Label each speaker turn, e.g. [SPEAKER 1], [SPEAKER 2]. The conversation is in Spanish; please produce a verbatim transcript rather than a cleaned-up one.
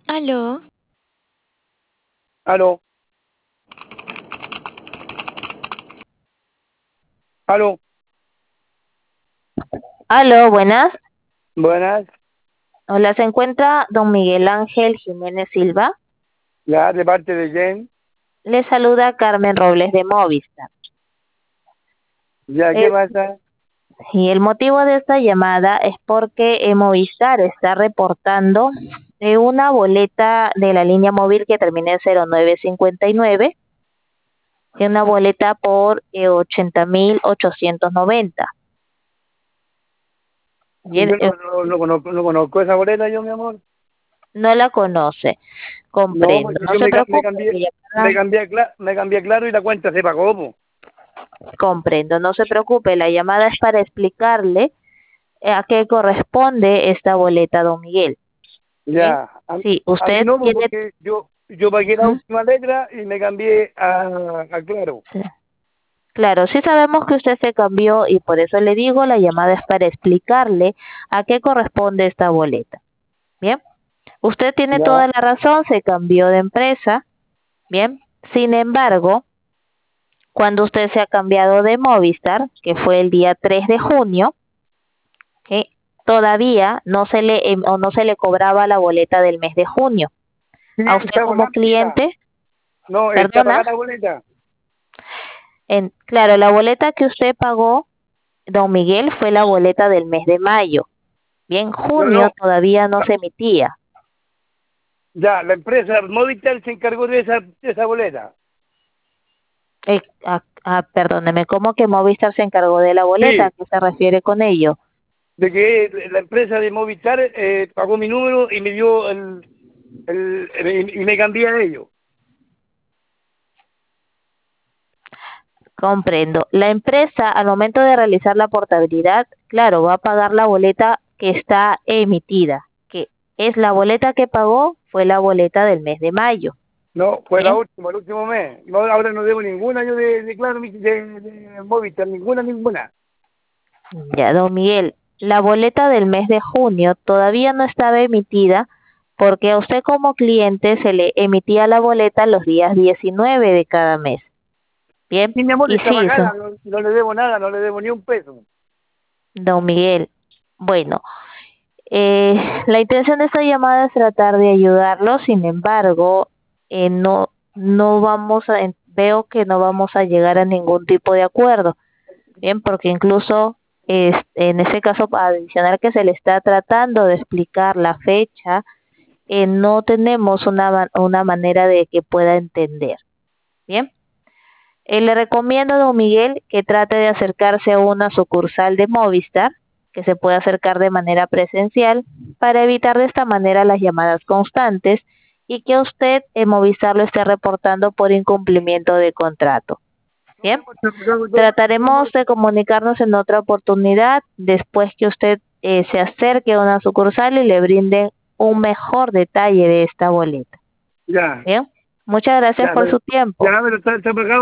[SPEAKER 1] Aló,
[SPEAKER 2] Aló, aló,
[SPEAKER 3] Aló, buenas.
[SPEAKER 2] buenas,
[SPEAKER 3] Hola, ¿se encuentra don Miguel Ángel Jiménez Silva?
[SPEAKER 2] ya, de parte de Jen,
[SPEAKER 3] Le saluda Carmen Robles de Movistar.
[SPEAKER 2] ya, ¿qué
[SPEAKER 3] Es-
[SPEAKER 2] pasa?
[SPEAKER 3] y el motivo de esta llamada es porque eh, Movistar está reportando eh, una boleta de la línea móvil que termina en cero nueve cincuenta y nueve, y una boleta por eh, ochenta mil ochocientos noventa. Bien,
[SPEAKER 2] Yo
[SPEAKER 3] eh,
[SPEAKER 2] no, no, no conozco, no conozco esa boleta yo, mi amor.
[SPEAKER 3] no la conoce,
[SPEAKER 2] No,
[SPEAKER 3] comprendo.
[SPEAKER 2] porque
[SPEAKER 3] No
[SPEAKER 2] yo
[SPEAKER 3] se
[SPEAKER 2] me, ca- me
[SPEAKER 3] preocupe,
[SPEAKER 2] cambié,
[SPEAKER 3] la
[SPEAKER 2] me
[SPEAKER 3] llamada-
[SPEAKER 2] cambié, a cla- me cambié claro y la cuenta se pagó, po.
[SPEAKER 3] comprendo, no se preocupe, la llamada es para explicarle eh, a qué corresponde esta boleta, don Miguel. Bien,
[SPEAKER 2] Ya, a,
[SPEAKER 3] sí,
[SPEAKER 2] a mí
[SPEAKER 3] usted
[SPEAKER 2] no, po,
[SPEAKER 3] tiene,
[SPEAKER 2] porque yo, yo pagué la
[SPEAKER 3] ujú,
[SPEAKER 2] última letra y me cambié a, a claro.
[SPEAKER 3] sí. Claro, sí sabemos que usted se cambió y por eso le digo, la llamada es para explicarle a qué corresponde esta boleta. Bien, usted tiene toda
[SPEAKER 2] Ya,
[SPEAKER 3] la razón, se cambió de empresa. Bien, sin embargo, cuando usted se ha cambiado de Movistar, que fue el día tres de junio, ¿sí?, todavía no se le em- o no se le cobraba la boleta del mes de junio.
[SPEAKER 2] sí,
[SPEAKER 3] A usted
[SPEAKER 2] está
[SPEAKER 3] como
[SPEAKER 2] pagando ya.
[SPEAKER 3] cliente,
[SPEAKER 2] No, está
[SPEAKER 3] perdona,
[SPEAKER 2] pagada la boleta.
[SPEAKER 3] en, claro, la boleta que usted pagó, don Miguel, fue la boleta del mes de mayo. Bien,
[SPEAKER 2] No,
[SPEAKER 3] junio
[SPEAKER 2] no,
[SPEAKER 3] todavía no se emitía.
[SPEAKER 2] ya, la empresa Movistar se encargó de esa, de esa boleta.
[SPEAKER 3] Eh, ah, ah, perdóneme, ¿cómo que Movistar se encargó de la boleta? ¿A
[SPEAKER 2] Sí,
[SPEAKER 3] qué se refiere con ello?
[SPEAKER 2] de que la empresa de Movistar eh, pagó mi número y me dio el, el, el- y me cambié a ellos.
[SPEAKER 3] Comprendo. La empresa, al momento de realizar la portabilidad, claro, va a pagar la boleta que está emitida, que es la boleta que pagó, fue la boleta del mes de mayo.
[SPEAKER 2] No, fue la
[SPEAKER 3] Bien,
[SPEAKER 2] última, el último mes. No, ahora no debo ninguna yo de, de claro, de, de Movistar, ninguna, ninguna.
[SPEAKER 3] ya, don Miguel, la boleta del mes de junio todavía no estaba emitida porque a usted como cliente se le emitía la boleta los días diecinueve de cada mes. Bien,
[SPEAKER 2] Sí, mi amor,
[SPEAKER 3] y
[SPEAKER 2] está
[SPEAKER 3] sí,
[SPEAKER 2] pagada,
[SPEAKER 3] so-
[SPEAKER 2] no, no le debo nada, no le debo ni un peso.
[SPEAKER 3] don Miguel, bueno, eh, la intención de esta llamada es tratar de ayudarlo, sin embargo, eh, no, no vamos a, en- veo que no vamos a llegar a ningún tipo de acuerdo. Bien, porque incluso es, en ese caso adicional que se le está tratando de explicar la fecha, eh, no tenemos una, ma- una manera de que pueda entender. Bien, eh, le recomiendo a don Miguel que trate de acercarse a una sucursal de Movistar, que se pueda acercar de manera presencial, para evitar de esta manera las llamadas constantes y que usted en Movistar lo esté reportando por incumplimiento de contrato.
[SPEAKER 2] No, mi
[SPEAKER 3] Bien,
[SPEAKER 2] amor, está pagado todo,
[SPEAKER 3] trataremos
[SPEAKER 2] todo.
[SPEAKER 3] de comunicarnos en otra oportunidad después que usted eh, se acerque a una sucursal y le brinden un mejor detalle de esta boleta.
[SPEAKER 2] Ya,
[SPEAKER 3] Bien, muchas gracias
[SPEAKER 2] ya,
[SPEAKER 3] por
[SPEAKER 2] pero,
[SPEAKER 3] su tiempo.
[SPEAKER 2] ya, pero está, está pagado.